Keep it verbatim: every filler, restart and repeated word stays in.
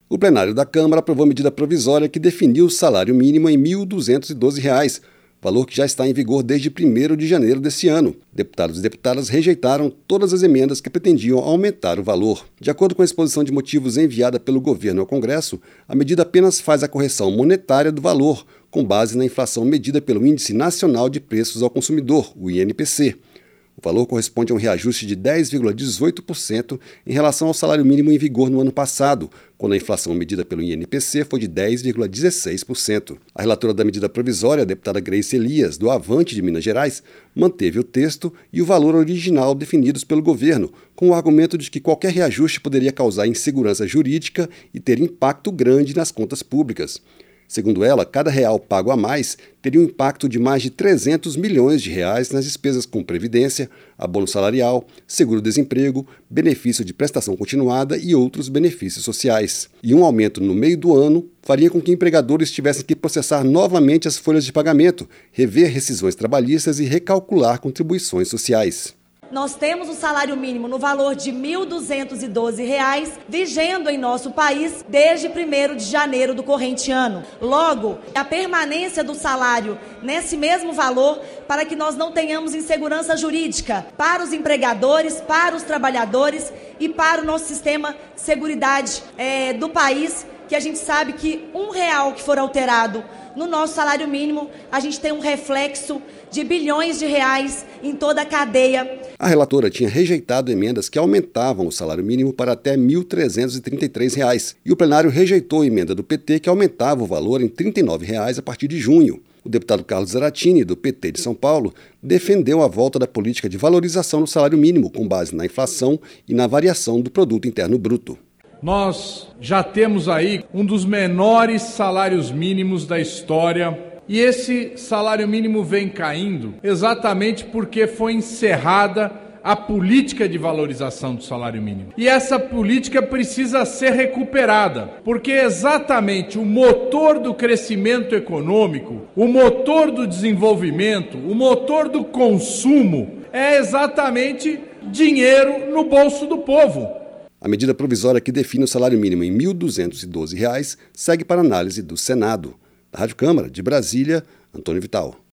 O plenário da Câmara aprovou a medida provisória que definiu o salário mínimo em mil duzentos e doze reais, valor que já está em vigor desde primeiro de janeiro deste ano. Deputados e deputadas rejeitaram todas as emendas que pretendiam aumentar o valor. De acordo com a exposição de motivos enviada pelo governo ao Congresso, a medida apenas faz a correção monetária do valor, com base na inflação medida pelo Índice Nacional de Preços ao Consumidor, o I N P C. O valor corresponde a um reajuste de dez vírgula dezoito por cento em relação ao salário mínimo em vigor no ano passado, quando a inflação medida pelo I N P C foi de dez vírgula dezesseis por cento. A relatora da medida provisória, a deputada Grace Elias, do Avante de Minas Gerais, manteve o texto e o valor original definidos pelo governo, com o argumento de que qualquer reajuste poderia causar insegurança jurídica e ter impacto grande nas contas públicas. Segundo ela, cada real pago a mais teria um impacto de mais de trezentos milhões de reais nas despesas com previdência, abono salarial, seguro-desemprego, benefício de prestação continuada e outros benefícios sociais. E um aumento no meio do ano faria com que empregadores tivessem que processar novamente as folhas de pagamento, rever rescisões trabalhistas e recalcular contribuições sociais. Nós temos o salário mínimo no valor de mil duzentos e doze reais, vigendo em nosso país desde primeiro de janeiro do corrente ano. Logo, a permanência do salário nesse mesmo valor para que nós não tenhamos insegurança jurídica para os empregadores, para os trabalhadores e para o nosso sistema de seguridade é, do país, que a gente sabe que um real que for alterado no nosso salário mínimo, a gente tem um reflexo de bilhões de reais em toda a cadeia. A relatora tinha rejeitado emendas que aumentavam o salário mínimo para até mil trezentos e trinta e três reais, e o plenário rejeitou a emenda do P T que aumentava o valor em trinta e nove reais a partir de junho. O deputado Carlos Zaratini, do P T de São Paulo, defendeu a volta da política de valorização do salário mínimo com base na inflação e na variação do produto interno bruto. Nós já temos aí um dos menores salários mínimos da história e esse salário mínimo vem caindo exatamente porque foi encerrada a política de valorização do salário mínimo. E essa política precisa ser recuperada, porque exatamente o motor do crescimento econômico, o motor do desenvolvimento, o motor do consumo é exatamente dinheiro no bolso do povo. A medida provisória que define o salário mínimo em mil duzentos e doze reais segue para análise do Senado. Da Rádio Câmara, de Brasília, Antônio Vital.